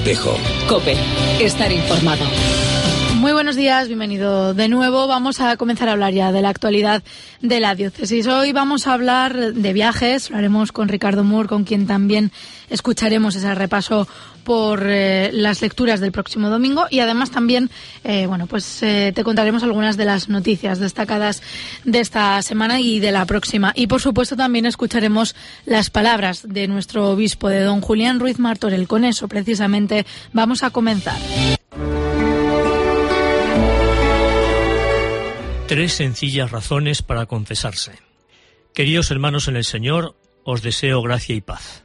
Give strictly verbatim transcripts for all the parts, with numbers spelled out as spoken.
Espejo. COPE. Estar informado. Muy buenos días, bienvenido de nuevo. Vamos a comenzar a hablar ya de la actualidad de la diócesis. Hoy vamos a hablar de viajes, lo haremos con Ricardo Moore, con quien también escucharemos ese repaso por eh, las lecturas del próximo domingo, y además también, eh, bueno, pues eh, te contaremos algunas de las noticias destacadas de esta semana y de la próxima. Y por supuesto también escucharemos las palabras de nuestro obispo, de don Julián Ruiz Martorell. Con eso precisamente vamos a comenzar. Tres sencillas razones para confesarse. Queridos hermanos en el Señor, os deseo gracia y paz.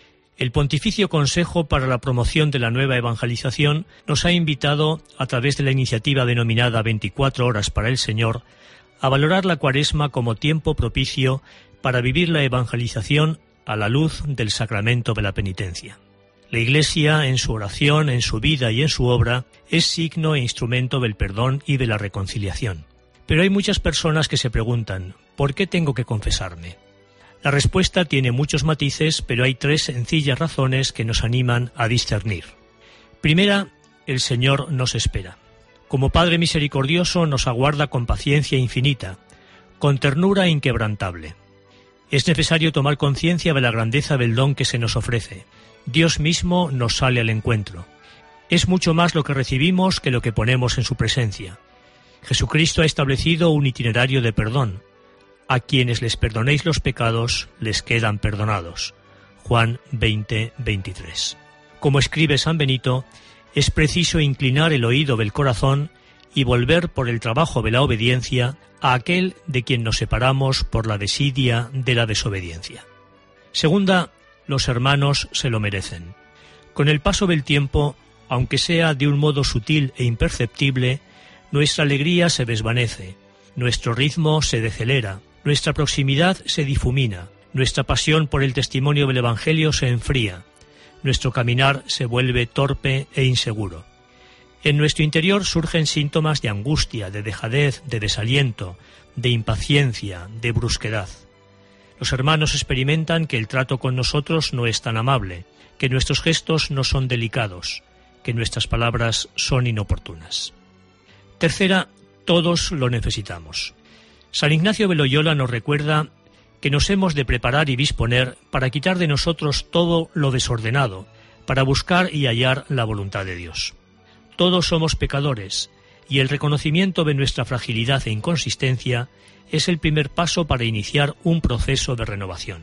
El Pontificio Consejo para la Promoción de la Nueva Evangelización nos ha invitado, a través de la iniciativa denominada veinticuatro horas para el Señor, a valorar la Cuaresma como tiempo propicio para vivir la evangelización a la luz del sacramento de la penitencia. La Iglesia, en su oración, en su vida y en su obra, es signo e instrumento del perdón y de la reconciliación. Pero hay muchas personas que se preguntan, ¿por qué tengo que confesarme? La respuesta tiene muchos matices, pero hay tres sencillas razones que nos animan a discernir. Primera, el Señor nos espera. Como Padre misericordioso nos aguarda con paciencia infinita, con ternura inquebrantable. Es necesario tomar conciencia de la grandeza del don que se nos ofrece. Dios mismo nos sale al encuentro. Es mucho más lo que recibimos que lo que ponemos en su presencia. Jesucristo ha establecido un itinerario de perdón. A quienes les perdonéis los pecados, les quedan perdonados. Juan veinte, veintitrés. Como escribe San Benito, es preciso inclinar el oído del corazón y volver por el trabajo de la obediencia a aquel de quien nos separamos por la desidia de la desobediencia. Segunda, los hermanos se lo merecen. Con el paso del tiempo, aunque sea de un modo sutil e imperceptible, nuestra alegría se desvanece, nuestro ritmo se decelera, nuestra proximidad se difumina, nuestra pasión por el testimonio del Evangelio se enfría, nuestro caminar se vuelve torpe e inseguro. En nuestro interior surgen síntomas de angustia, de dejadez, de desaliento, de impaciencia, de brusquedad. Los hermanos experimentan que el trato con nosotros no es tan amable, que nuestros gestos no son delicados, que nuestras palabras son inoportunas. Tercera, todos lo necesitamos. San Ignacio de Loyola nos recuerda que nos hemos de preparar y disponer para quitar de nosotros todo lo desordenado, para buscar y hallar la voluntad de Dios. Todos somos pecadores, y el reconocimiento de nuestra fragilidad e inconsistencia es el primer paso para iniciar un proceso de renovación.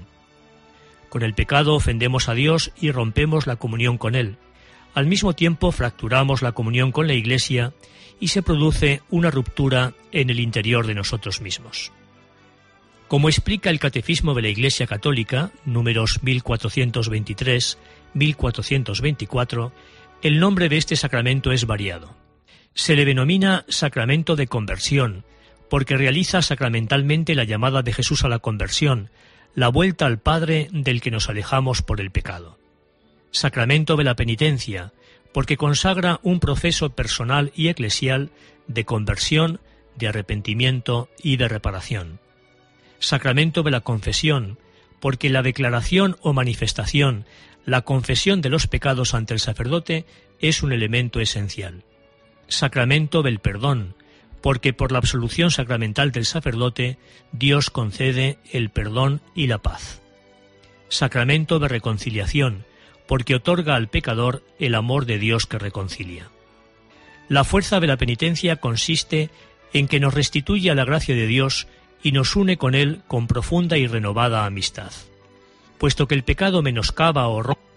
Con el pecado ofendemos a Dios y rompemos la comunión con Él. Al mismo tiempo fracturamos la comunión con la Iglesia y se produce una ruptura en el interior de nosotros mismos. Como explica el Catecismo de la Iglesia Católica, números mil cuatrocientos veintitrés a mil cuatrocientos veinticuatro, el nombre de este sacramento es variado. Se le denomina sacramento de conversión, porque realiza sacramentalmente la llamada de Jesús a la conversión, la vuelta al Padre del que nos alejamos por el pecado. Sacramento de la penitencia, porque consagra un proceso personal y eclesial de conversión, de arrepentimiento y de reparación. Sacramento de la confesión, porque la declaración o manifestación, la confesión de los pecados ante el sacerdote es un elemento esencial. Sacramento del perdón, porque por la absolución sacramental del sacerdote, Dios concede el perdón y la paz. Sacramento de reconciliación, porque otorga al pecador el amor de Dios que reconcilia. La fuerza de la penitencia consiste en que nos restituye a la gracia de Dios y nos une con Él con profunda y renovada amistad. Puesto que el pecado menoscaba o rompe.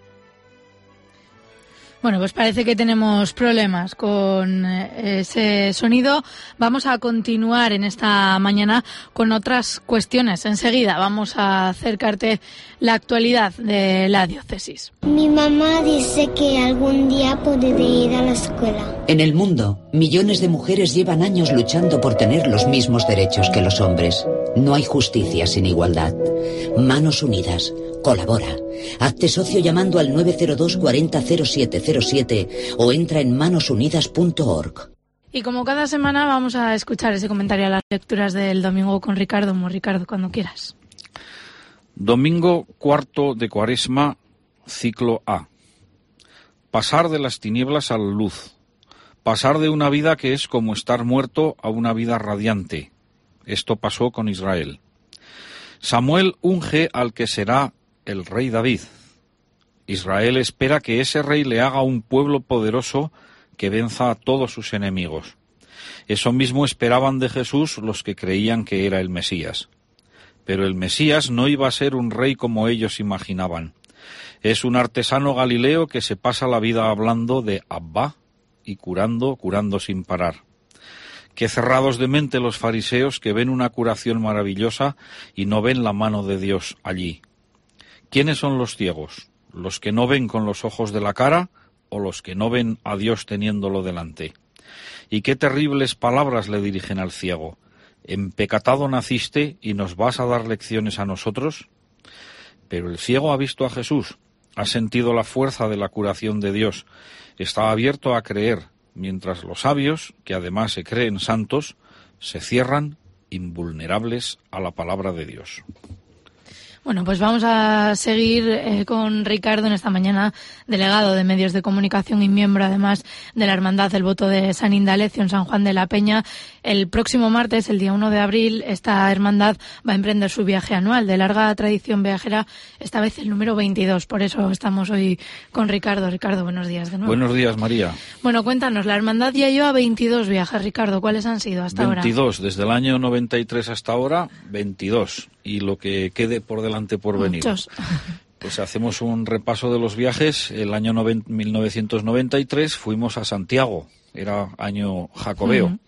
Bueno, pues parece que tenemos problemas con ese sonido. Vamos a continuar en esta mañana con otras cuestiones. Enseguida vamos a acercarte la actualidad de la diócesis. Mi mamá dice que algún día podré ir a la escuela. En el mundo, millones de mujeres llevan años luchando por tener los mismos derechos que los hombres. No hay justicia sin igualdad. Manos Unidas. Colabora. Hazte socio llamando al nueve cero dos cuarenta cero siete cero siete o entra en manos unidas punto org. Y como cada semana vamos a escuchar ese comentario a las lecturas del domingo con Ricardo. Muy Ricardo, cuando quieras. Domingo cuarto de Cuaresma, ciclo A. pasar de las tinieblas a la luz, pasar de una vida que es como estar muerto a una vida radiante. Esto pasó con Israel. Samuel unge al que será el rey David. Israel espera que ese rey le haga un pueblo poderoso que venza a todos sus enemigos. Eso mismo esperaban de Jesús los que creían que era el Mesías. Pero el Mesías no iba a ser un rey como ellos imaginaban. Es un artesano galileo que se pasa la vida hablando de Abba y curando, curando sin parar. Qué cerrados de mente los fariseos que ven una curación maravillosa y no ven la mano de Dios allí. ¿Quiénes son los ciegos? ¿Los que no ven con los ojos de la cara o los que no ven a Dios teniéndolo delante? Y qué terribles palabras le dirigen al ciego. ¿Empecatado naciste y nos vas a dar lecciones a nosotros? Pero el ciego ha visto a Jesús, ha sentido la fuerza de la curación de Dios, está abierto a creer, mientras los sabios, que además se creen santos, se cierran invulnerables a la palabra de Dios. Bueno, pues vamos a seguir eh, con Ricardo en esta mañana, delegado de Medios de Comunicación y miembro además de la Hermandad del Voto de San Indalecio en San Juan de la Peña. El próximo martes, el día uno de abril, esta hermandad va a emprender su viaje anual de larga tradición viajera, esta vez el número veintidós. Por eso estamos hoy con Ricardo. Ricardo, buenos días de nuevo. Buenos días, María. Bueno, cuéntanos, la hermandad ya lleva veintidós viajes, Ricardo. ¿Cuáles han sido hasta ahora? veintidós, desde el año noventa y tres hasta ahora, veintidós. Y lo que quede por delante por venir. Muchos. Pues hacemos un repaso de los viajes. El año mil novecientos noventa y tres fuimos a Santiago, era año jacobeo. Uh-huh.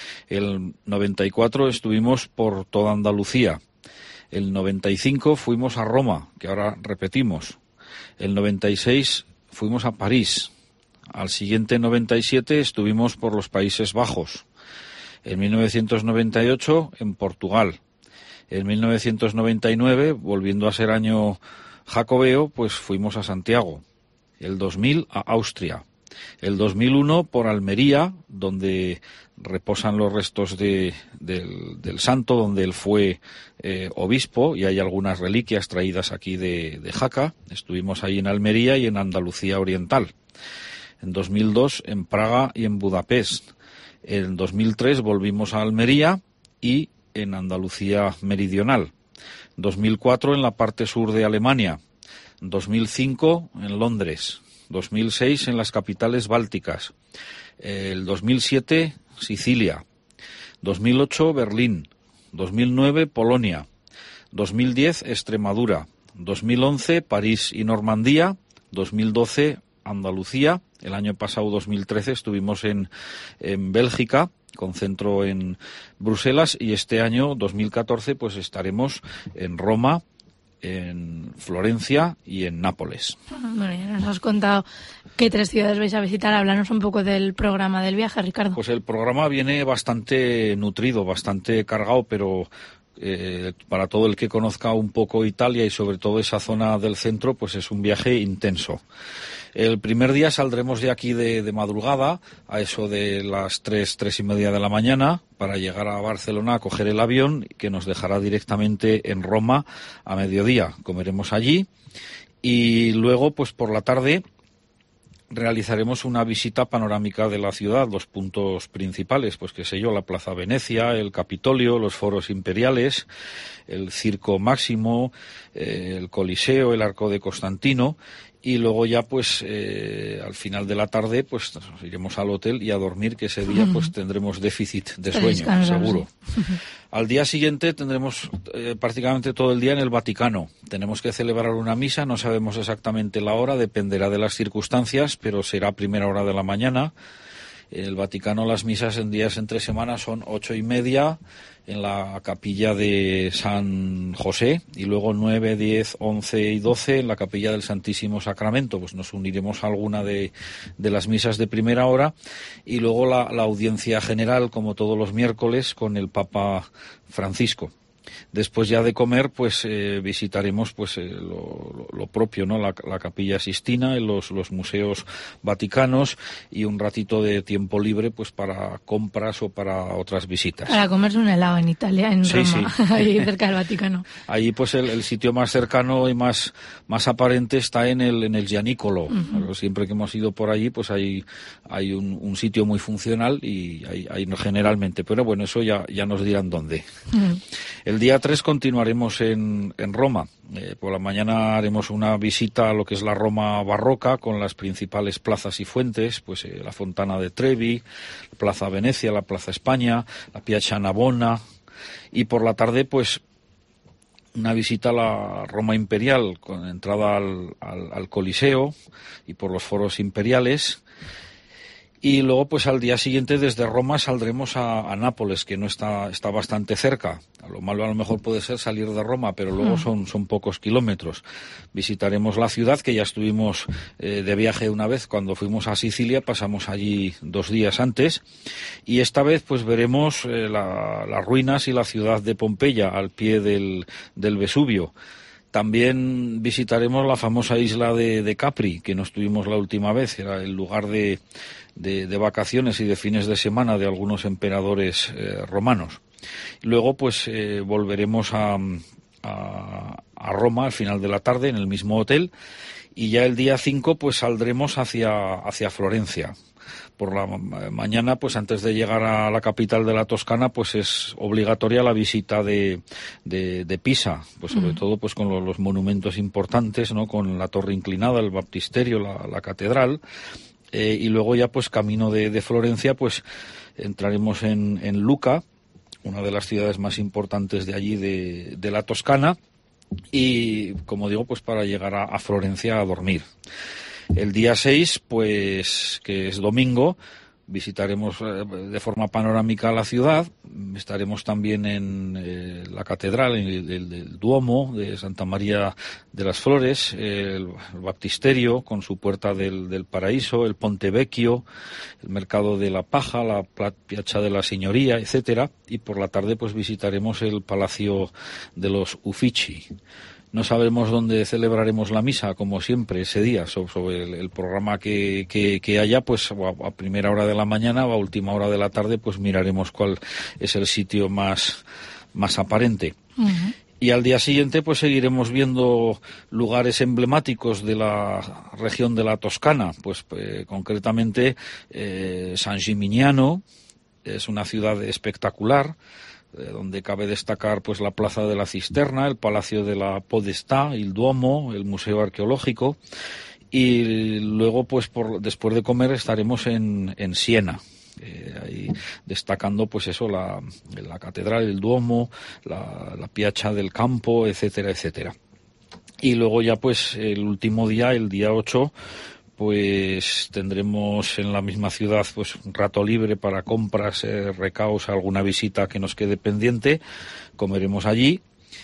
El noventa y cuatro estuvimos por toda Andalucía. El noventa y cinco fuimos a Roma, que ahora repetimos. El noventa y seis fuimos a París. Al siguiente noventa y siete estuvimos por los Países Bajos. En mil novecientos noventa y ocho en Portugal. En mil novecientos noventa y nueve, volviendo a ser año jacobeo, pues fuimos a Santiago. El dos mil a Austria. El dos mil uno por Almería, donde reposan los restos de, del, del santo, donde él fue eh, obispo, y hay algunas reliquias traídas aquí de, de Jaca. Estuvimos ahí en Almería y en Andalucía Oriental. En dos mil dos en Praga y en Budapest. En dos mil tres volvimos a Almería y en Andalucía Meridional. dos mil cuatro en la parte sur de Alemania. dos mil cinco en Londres. dos mil seis en las capitales bálticas. El dos mil siete Sicilia. dos mil ocho Berlín. dos mil nueve Polonia. dos mil diez Extremadura. dos mil once París y Normandía. dos mil doce Andalucía. El año pasado, dos mil trece, estuvimos en, en Bélgica, con centro en Bruselas, y este año, dos mil catorce, pues estaremos en Roma, en Florencia y en Nápoles. Bueno, ya nos has contado qué tres ciudades vais a visitar. Háblanos un poco del programa del viaje, Ricardo. Pues el programa viene bastante nutrido, bastante cargado, pero eh, para todo el que conozca un poco Italia y sobre todo esa zona del centro, pues es un viaje intenso. El primer día saldremos de aquí de, de madrugada, a eso de las tres, tres y media de la mañana, para llegar a Barcelona a coger el avión, que nos dejará directamente en Roma a mediodía. Comeremos allí y luego, pues por la tarde, realizaremos una visita panorámica de la ciudad, los puntos principales, pues qué sé yo, la Plaza Venecia, el Capitolio, los foros imperiales, el Circo Máximo, eh, el Coliseo, el Arco de Constantino. Y luego ya, pues, eh, al final de la tarde, pues nos iremos al hotel y a dormir, que ese día, pues, tendremos déficit de sueño, seguro. Al día siguiente tendremos eh, prácticamente todo el día en el Vaticano. Tenemos que celebrar una misa, no sabemos exactamente la hora, dependerá de las circunstancias, pero será a primera hora de la mañana. En el Vaticano las misas en días entre semana son ocho y media en la capilla de San José y luego nueve, diez, once y doce en la capilla del Santísimo Sacramento. Pues nos uniremos a alguna de, de las misas de primera hora y luego la, la audiencia general, como todos los miércoles, con el Papa Francisco. Después ya de comer, pues eh, visitaremos pues eh, lo, lo propio, ¿no? La, la Capilla Sistina, los, los museos vaticanos y un ratito de tiempo libre pues para compras o para otras visitas. Para comerse un helado en Italia, en sí, Roma, sí. ahí cerca del Vaticano. Ahí pues el, el sitio más cercano y más, más aparente está en el, en el Gianicolo. Uh-huh. Siempre que hemos ido por allí pues hay, hay un, un sitio muy funcional y hay, hay generalmente, pero bueno, eso ya, ya nos dirán dónde. Uh-huh. El día tres continuaremos en, en Roma. Eh, por la mañana haremos una visita a lo que es la Roma barroca con las principales plazas y fuentes, pues eh, la Fontana de Trevi, la Plaza Venecia, la Plaza España, la Piazza Navona, y por la tarde pues una visita a la Roma imperial con entrada al, al, al Coliseo y por los foros imperiales. Y luego, pues al día siguiente desde Roma saldremos a, a Nápoles, que no está, está bastante cerca. A lo malo a lo mejor puede ser salir de Roma, pero luego son, son pocos kilómetros. Visitaremos la ciudad, que ya estuvimos eh, de viaje una vez cuando fuimos a Sicilia, pasamos allí dos días antes. Y esta vez pues veremos eh, la, las ruinas y la ciudad de Pompeya al pie del, del Vesubio. También visitaremos la famosa isla de, de Capri, que no estuvimos la última vez, era el lugar de, de, de vacaciones y de fines de semana de algunos emperadores eh, romanos. Luego, pues, eh, volveremos a, a, a Roma al final de la tarde, en el mismo hotel, y ya el día cinco, pues, saldremos hacia, hacia Florencia. Por la mañana, pues antes de llegar a la capital de la Toscana, pues es obligatoria la visita de, de, de Pisa, pues sobre uh-huh. todo pues con los, los monumentos importantes, ¿no? Con la torre inclinada, el baptisterio, la, la catedral, eh, y luego ya pues camino de, de Florencia, pues entraremos en, en Luca, una de las ciudades más importantes de allí de, de la Toscana, y como digo, pues para llegar a, a Florencia a dormir. El día seis, pues, que es domingo, visitaremos de forma panorámica la ciudad, estaremos también en eh, la catedral, en el, el, el Duomo de Santa María de las Flores, el, el baptisterio con su puerta del, del Paraíso, el Ponte Vecchio, el mercado de la Paja, la Piazza de la Signoria, etcétera, y por la tarde pues visitaremos el Palacio de los Uffizi. No sabemos dónde celebraremos la misa, como siempre, ese día, sobre el, el programa que, que, que haya, pues a, a primera hora de la mañana o a última hora de la tarde, pues miraremos cuál es el sitio más, más aparente. Uh-huh. Y al día siguiente, pues seguiremos viendo lugares emblemáticos de la región de la Toscana, pues eh, concretamente eh, San Gimignano, es una ciudad espectacular, donde cabe destacar pues la Plaza de la Cisterna, el Palacio de la Podestà, el Duomo, el Museo Arqueológico, y luego pues por, después de comer estaremos en, en Siena, eh, ahí destacando pues eso, la, la catedral, el Duomo, la, la Piazza del Campo, etcétera, etcétera. Y luego ya pues el último día, el día ocho, pues tendremos en la misma ciudad pues un rato libre para compras, eh, recaos, alguna visita que nos quede pendiente, comeremos allí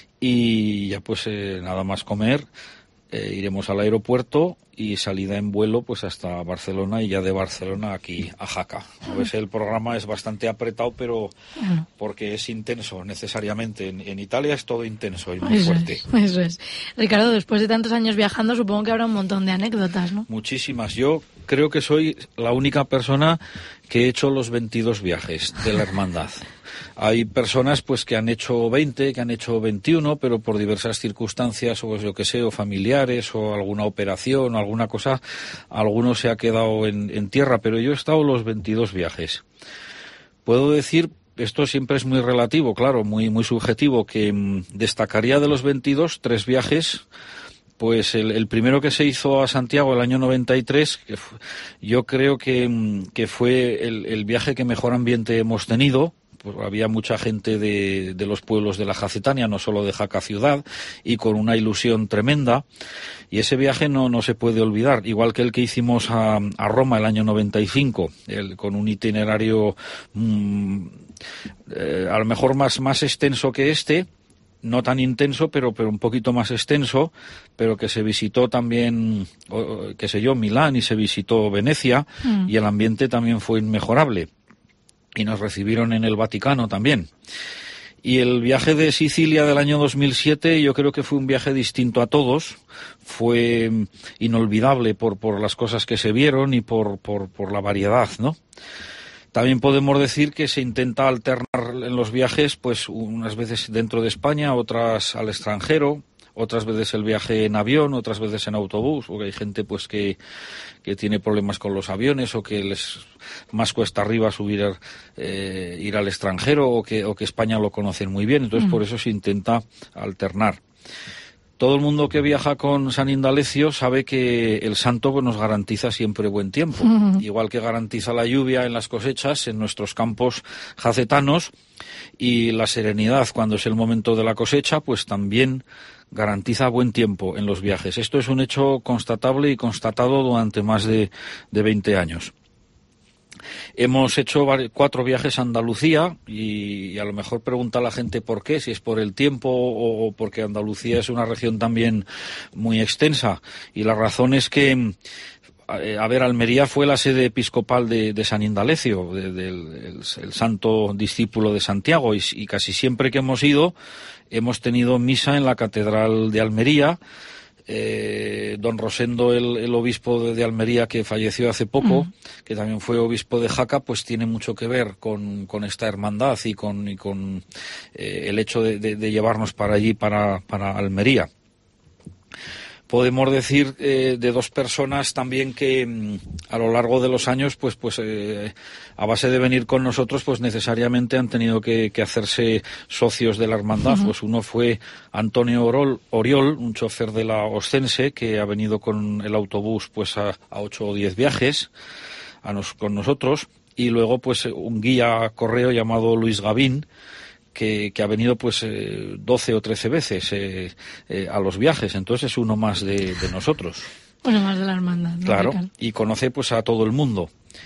y ya pues eh, nada más comer, eh, iremos al aeropuerto y salida en vuelo pues hasta Barcelona y ya de Barcelona aquí a Jaca. A veces el programa es bastante apretado, pero porque es intenso necesariamente. En, en Italia es todo intenso y muy eso fuerte. Es, eso es. Ricardo, después de tantos años viajando, supongo que habrá un montón de anécdotas, ¿no? Muchísimas. Yo creo que soy la única persona que he hecho los veintidós viajes de la hermandad. Hay personas pues que han hecho veinte, que han hecho veintiuno, pero por diversas circunstancias, o yo que sé, o familiares, o alguna operación, o alguna cosa, alguno se ha quedado en, en tierra, pero yo he estado los veintidós viajes. Puedo decir, esto siempre es muy relativo, claro, muy, muy subjetivo, que mmm, destacaría de los veintidós tres viajes. Pues el, el primero que se hizo a Santiago el año noventa y tres, que fue, yo creo que, que fue el, el viaje que mejor ambiente hemos tenido. Pues había mucha gente de, de los pueblos de la Jacetania, no solo de Jaca ciudad, y con una ilusión tremenda. Y ese viaje no, no se puede olvidar, igual que el que hicimos a, a Roma el año noventa y cinco, el, con un itinerario mmm, eh, a lo mejor más, más extenso que este, no tan intenso, pero, pero un poquito más extenso, pero que se visitó también, o, qué sé yo, Milán, y se visitó Venecia, mm. y el ambiente también fue inmejorable. Y nos recibieron en el Vaticano también. Y el viaje de Sicilia del año dos mil siete yo creo que fue un viaje distinto a todos, fue inolvidable por, por las cosas que se vieron y por, por, por la variedad, ¿no? También podemos decir que se intenta alternar en los viajes, pues unas veces dentro de España, otras al extranjero, otras veces el viaje en avión, otras veces en autobús, porque hay gente pues que, que tiene problemas con los aviones o que les más cuesta arriba subir eh, ir al extranjero o que, o que España lo conocen muy bien, entonces mm. por eso se intenta alternar. Todo el mundo que viaja con San Indalecio sabe que el santo pues, nos garantiza siempre buen tiempo, uh-huh. igual que garantiza la lluvia en las cosechas, en nuestros campos jacetanos, y la serenidad cuando es el momento de la cosecha, pues también garantiza buen tiempo en los viajes. Esto es un hecho constatable y constatado durante más de, de veinte años. Hemos hecho cuatro viajes a Andalucía y, y a lo mejor pregunta la gente por qué, si es por el tiempo o porque Andalucía es una región también muy extensa. Y la razón es que, a ver, Almería fue la sede episcopal de, de San Indalecio, de, de, el, el santo discípulo de Santiago, y, y casi siempre que hemos ido hemos tenido misa en la Catedral de Almería. Eh, don Rosendo, el, el obispo de, de Almería, que falleció hace poco, mm. que también fue obispo de Jaca, pues tiene mucho que ver con, con esta hermandad y con, y con eh, el hecho de, de, de llevarnos para allí, para, para Almería. Podemos decir eh, de dos personas también que mm, a lo largo de los años, pues, pues eh, a base de venir con nosotros, pues necesariamente han tenido que, que hacerse socios de la hermandad. Uh-huh. Pues uno fue Antonio Oriol, Oriol, un chofer de la Ostense, que ha venido con el autobús pues a, a ocho o diez viajes a nos, con nosotros, y luego pues un guía correo llamado Luis Gavín, Que, que ha venido pues eh, doce o trece veces eh, eh, a los viajes, entonces es uno más de, de nosotros. Uno más de la hermandad, ¿no? Claro, y conoce pues a todo el mundo.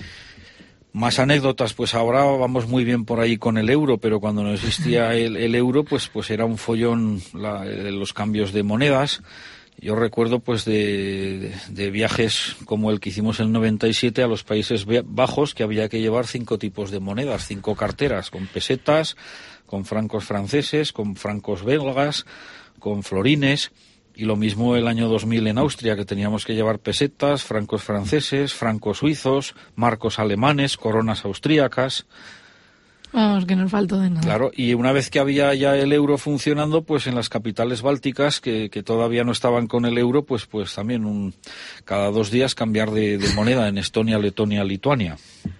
Más anécdotas, pues ahora vamos muy bien por ahí con el euro, pero cuando no existía el, el euro, pues pues era un follón la, los cambios de monedas. Yo recuerdo pues de, de, de viajes como el que hicimos en el noventa y siete a los Países Bajos, que había que llevar cinco tipos de monedas, cinco carteras, con pesetas, con francos franceses, con francos belgas, con florines, y lo mismo el año dos mil en Austria, que teníamos que llevar pesetas, francos franceses, francos suizos, marcos alemanes, coronas austríacas. Vamos, que no nos faltó de nada. Claro, y una vez que había ya el euro funcionando, pues en las capitales bálticas, que, que todavía no estaban con el euro, pues pues también un, cada dos días cambiar de, de moneda en Estonia, Letonia, Lituania.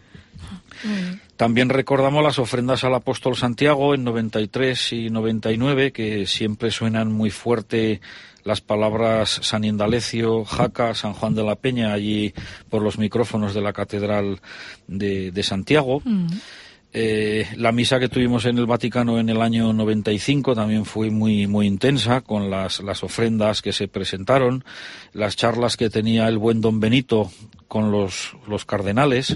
Mm. También recordamos las ofrendas al apóstol Santiago en noventa y tres y noventa y nueve, que siempre suenan muy fuerte las palabras San Indalecio, Jaca, San Juan de la Peña, allí por los micrófonos de la Catedral de, de Santiago. Mm. Eh, la misa que tuvimos en el Vaticano en el año noventa y cinco también fue muy muy intensa, con las, las ofrendas que se presentaron, las charlas que tenía el buen don Benito con los, los cardenales.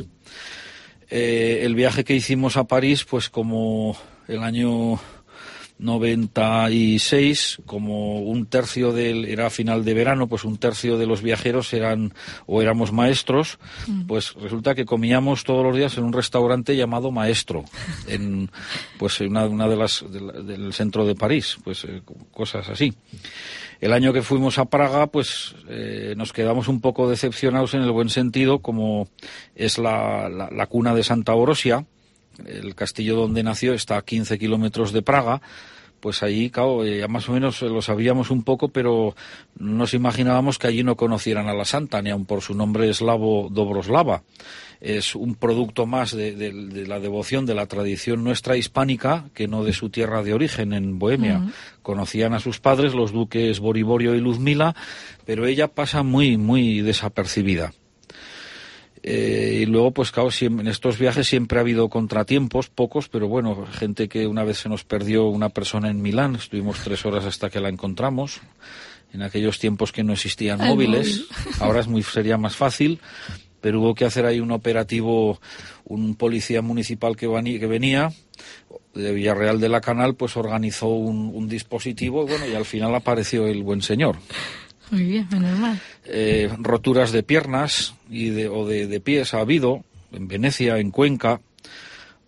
Eh, el viaje que hicimos a París, pues como el año noventa y seis, como un tercio del, era final de verano, pues un tercio de los viajeros eran o éramos maestros, mm. pues resulta que comíamos todos los días en un restaurante llamado Maestro, en pues una, una de las de la, del centro de París, pues eh, cosas así. El año que fuimos a Praga, pues eh, nos quedamos un poco decepcionados en el buen sentido, como es la, la, la cuna de Santa Orosia. El castillo donde nació está a quince kilómetros de Praga, pues allí, claro, ya más o menos lo sabíamos un poco, pero nos imaginábamos que allí no conocieran a la santa, ni aun por su nombre eslavo Dobroslava. Es un producto más de, de, de la devoción, de la tradición nuestra hispánica, que no de su tierra de origen, en Bohemia. Uh-huh. Conocían a sus padres, los duques Boriborio y Luzmila, pero ella pasa muy, muy desapercibida. Eh, y luego, pues claro, siempre, en estos viajes siempre ha habido contratiempos, pocos, pero bueno, gente que una vez se nos perdió una persona en Milán, estuvimos tres horas hasta que la encontramos, en aquellos tiempos que no existían Al móviles, móvil. Ahora es muy, sería más fácil, pero hubo que hacer ahí un operativo, un policía municipal que, vani, que venía de Villarreal de la Canal, pues organizó un, un dispositivo y bueno, y al final apareció el buen señor. Muy bien, menos mal. Eh, roturas de piernas y de, o de, de pies ha habido en Venecia, en Cuenca,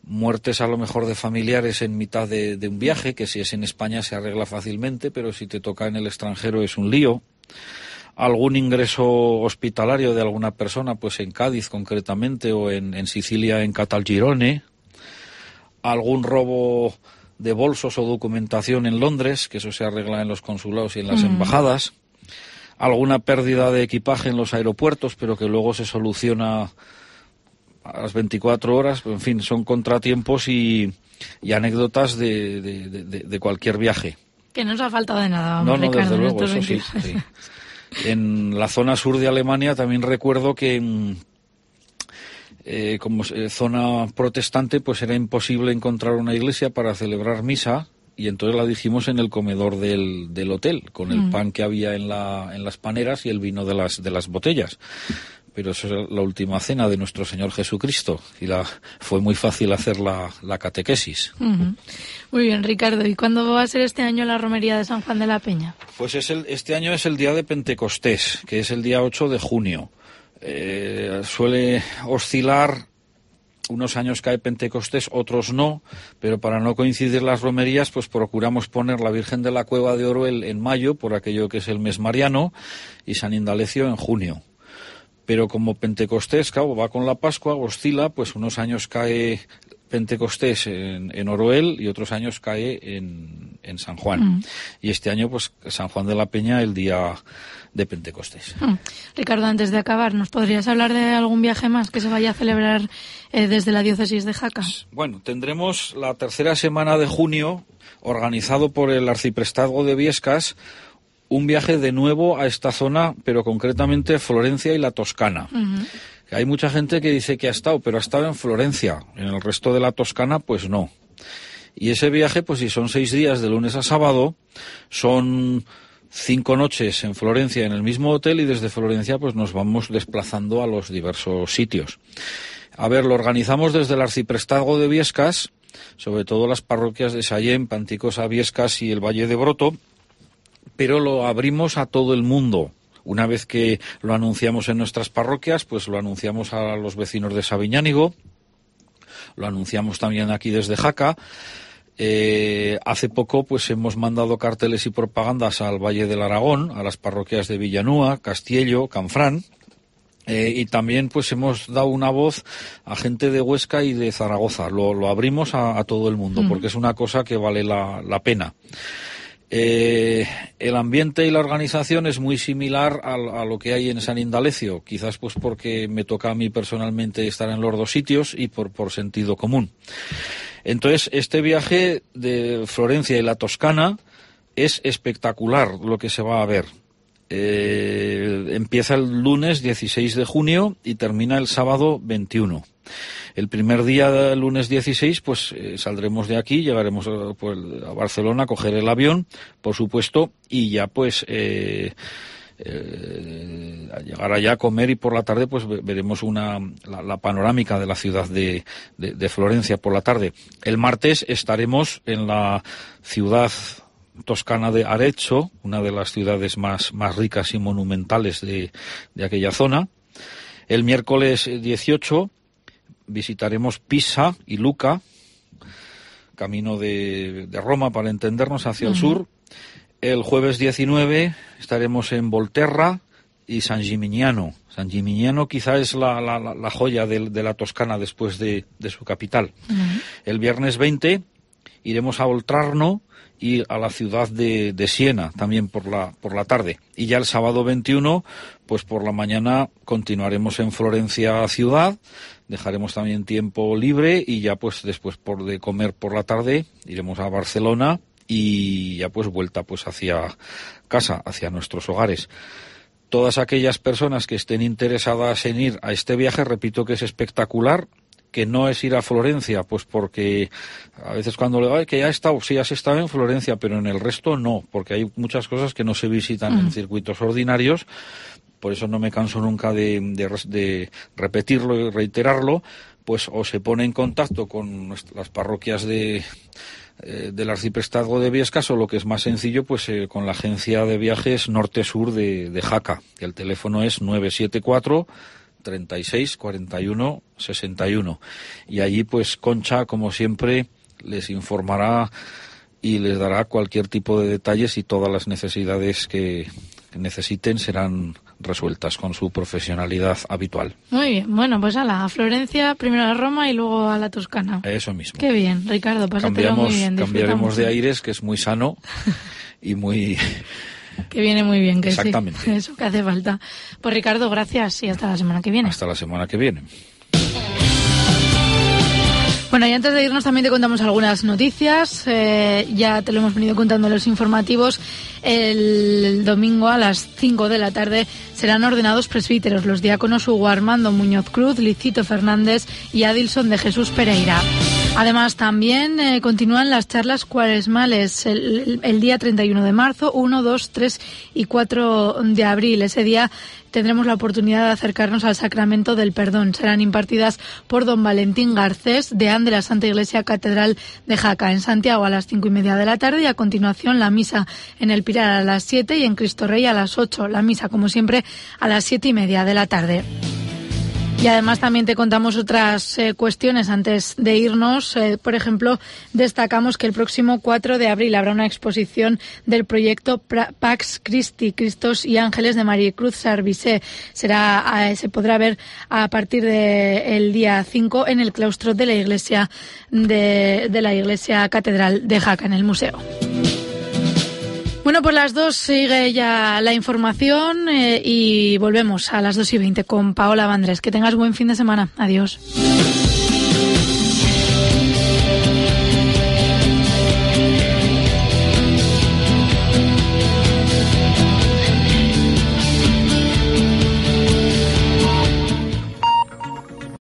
muertes a lo mejor de familiares en mitad de, de un viaje, que si es en España se arregla fácilmente, pero si te toca en el extranjero es un lío. Algún ingreso hospitalario de alguna persona, pues en Cádiz concretamente, o en, en Sicilia en Catalgirone. Algún robo de bolsos o documentación en Londres, que eso se arregla en los consulados y en las mm. embajadas. Alguna pérdida de equipaje en los aeropuertos, pero que luego se soluciona a las veinticuatro horas. En fin, son contratiempos y, y anécdotas de, de, de, de cualquier viaje. Que no nos ha faltado de nada, vamos, no, no, Ricardo, desde luego, eso sí, sí. En la zona sur de Alemania también recuerdo que eh, como eh, zona protestante pues era imposible encontrar una iglesia para celebrar misa, y entonces la dijimos en el comedor del, del hotel, con el mm. pan que había en, la, en las paneras y el vino de las, de las botellas. Pero eso es la última cena de nuestro Señor Jesucristo, y la, fue muy fácil hacer la, la catequesis. Uh-huh. Muy bien, Ricardo. ¿Y cuándo va a ser este año la romería de San Juan de la Peña? Pues es el, este año es el día de Pentecostés, que es el día ocho de junio. Eh, suele oscilar, unos años cae Pentecostés, otros no, pero para no coincidir las romerías, pues procuramos poner la Virgen de la Cueva de Oroel en mayo, por aquello que es el mes mariano, y San Indalecio en junio. Pero como Pentecostés, claro, va con la Pascua, oscila, pues unos años cae Pentecostés en, en Oroel y otros años cae en, en San Juan. Mm. Y este año, pues, San Juan de la Peña, el día de Pentecostés. Mm. Ricardo, antes de acabar, ¿nos podrías hablar de algún viaje más que se vaya a celebrar eh, desde la diócesis de Jaca? Bueno, tendremos la tercera semana de junio, organizado por el Arciprestazgo de Biescas, un viaje de nuevo a esta zona, pero concretamente Florencia y la Toscana. Uh-huh. Hay mucha gente que dice que ha estado, pero ha estado en Florencia. En el resto de la Toscana, pues no. Y ese viaje, pues si son seis días de lunes a sábado, son cinco noches en Florencia en el mismo hotel, y desde Florencia pues nos vamos desplazando a los diversos sitios. A ver, lo organizamos desde el Arciprestazgo de Biescas, sobre todo las parroquias de Sallén, Panticosa, Biescas y el Valle de Broto, pero lo abrimos a todo el mundo. Una vez que lo anunciamos en nuestras parroquias, pues lo anunciamos a los vecinos de Sabiñánigo, lo anunciamos también aquí desde Jaca. Eh, hace poco pues hemos mandado carteles y propagandas al Valle del Aragón, a las parroquias de Villanúa, Castiello, Canfrán, eh, y también pues hemos dado una voz a gente de Huesca y de Zaragoza. Lo, lo abrimos a, a todo el mundo, uh-huh. porque es una cosa que vale la, la pena. Eh, el ambiente y la organización es muy similar a, a lo que hay en San Indalecio, quizás pues porque me toca a mí personalmente estar en los dos sitios y por, por sentido común. Entonces, este viaje de Florencia y la Toscana es espectacular lo que se va a ver. Eh, empieza el lunes dieciséis de junio y termina el sábado veintiuno. El primer día, el lunes dieciséis, pues eh, saldremos de aquí, llegaremos a, pues, a Barcelona, a coger el avión, por supuesto, y ya pues eh, eh, a llegar allá a comer, y por la tarde pues veremos una la, la panorámica de la ciudad de, de, de Florencia por la tarde. El martes estaremos en la ciudad toscana de Arezzo, una de las ciudades más, más ricas y monumentales de, de aquella zona. El miércoles dieciocho visitaremos Pisa y Lucca, camino de, de Roma para entendernos, hacia uh-huh. el sur. El jueves diecinueve estaremos en Volterra y San Gimignano. San Gimignano quizá es la, la, la joya de, de la Toscana después de, de su capital. Uh-huh. El viernes veinte iremos a Oltrarno y a la ciudad de, de Siena, también por la, por la tarde. Y ya el sábado veintiuno, pues por la mañana continuaremos en Florencia ciudad, dejaremos también tiempo libre, y ya pues después por de comer por la tarde iremos a Barcelona, y ya pues vuelta pues hacia casa, hacia nuestros hogares. Todas aquellas personas que estén interesadas en ir a este viaje, repito que es espectacular, que no es ir a Florencia, pues porque a veces cuando le digo que ya he estado, sí, has estado en Florencia, pero en el resto no, porque hay muchas cosas que no se visitan mm. en circuitos ordinarios. Por eso no me canso nunca de, de, de repetirlo y reiterarlo, pues o se pone en contacto con las parroquias de eh, del Arciprestazgo de Biescas, o lo que es más sencillo, pues eh, con la agencia de viajes Norte-Sur de, de Jaca, que el teléfono es nueve siete cuatro, treinta y seis, cuarenta y uno, sesenta y uno. Y allí, pues, Concha, como siempre, les informará y les dará cualquier tipo de detalles, y todas las necesidades que necesiten serán resueltas con su profesionalidad habitual. Muy bien, bueno, pues a la Florencia, primero a Roma y luego a la Toscana. Eso mismo. Qué bien, Ricardo, pásatelo muy bien. Cambiaremos de aires, que es muy sano y muy... Que viene muy bien, que Exactamente. Sí, eso que hace falta. Pues Ricardo, gracias y hasta la semana que viene. Hasta la semana que viene. Bueno, y antes de irnos también te contamos algunas noticias. Eh, ya te lo hemos venido contando en los informativos. El domingo a las cinco de la tarde serán ordenados presbíteros los diáconos Hugo Armando Muñoz Cruz, Licito Fernández y Adilson de Jesús Pereira. Además, también eh, continúan las charlas cuaresmales el, el día treinta y uno de marzo, uno, dos, tres y cuatro de abril. Ese día tendremos la oportunidad de acercarnos al sacramento del perdón. Serán impartidas por don Valentín Garcés, deán de la Santa Iglesia Catedral de Jaca, en Santiago, a las cinco y media de la tarde, y a continuación la misa en el Pilar a las siete y en Cristo Rey a las ocho. La misa, como siempre, a las siete y media de la tarde. Y además también te contamos otras eh, cuestiones antes de irnos. Eh, por ejemplo, destacamos que el próximo cuatro de abril habrá una exposición del proyecto Pax Christi, Cristos y Ángeles de María Cruz Sarvisé. Será, eh, se podrá ver a partir del día cinco en el claustro de la iglesia de, de la iglesia Catedral de Jaca, en el museo. Bueno, pues las dos sigue ya la información eh, y volvemos a las dos y veinte con Paola Vandrés. Que tengas buen fin de semana. Adiós.